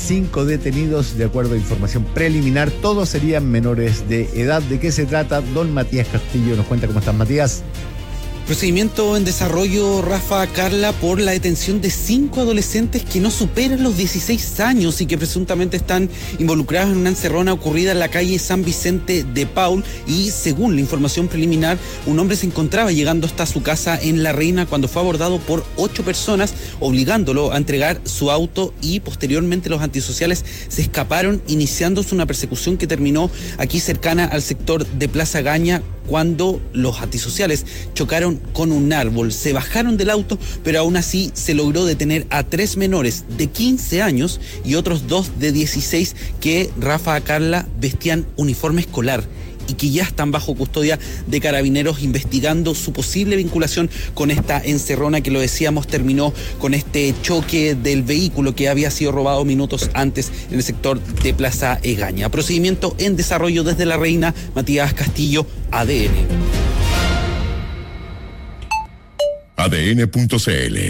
5 detenidos, de acuerdo a información preliminar. Todos serían menores de edad. ¿De qué se trata? Don Matías Castillo nos cuenta. ¿Cómo estás, Matías? Procedimiento en desarrollo, Rafa, Carla, por la detención de 5 adolescentes que no superan los 16 años y que presuntamente están involucrados en una encerrona ocurrida en la calle San Vicente de Paul. Y según la información preliminar, un hombre se encontraba llegando hasta su casa en La Reina cuando fue abordado por 8 personas, obligándolo a entregar su auto, y posteriormente los antisociales se escaparon, iniciándose una persecución que terminó aquí cercana al sector de Plaza Gaña, cuando los antisociales chocaron con un árbol. Se bajaron del auto, pero aún así se logró detener a 3 menores de 15 años y otros 2 de 16 que, Rafa, Carla, vestían uniforme escolar y que ya están bajo custodia de Carabineros, investigando su posible vinculación con esta encerrona que, lo decíamos, terminó con este choque del vehículo que había sido robado minutos antes en el sector de Plaza Egaña. Procedimiento en desarrollo desde La Reina. Matías Castillo, ADN. ADN.cl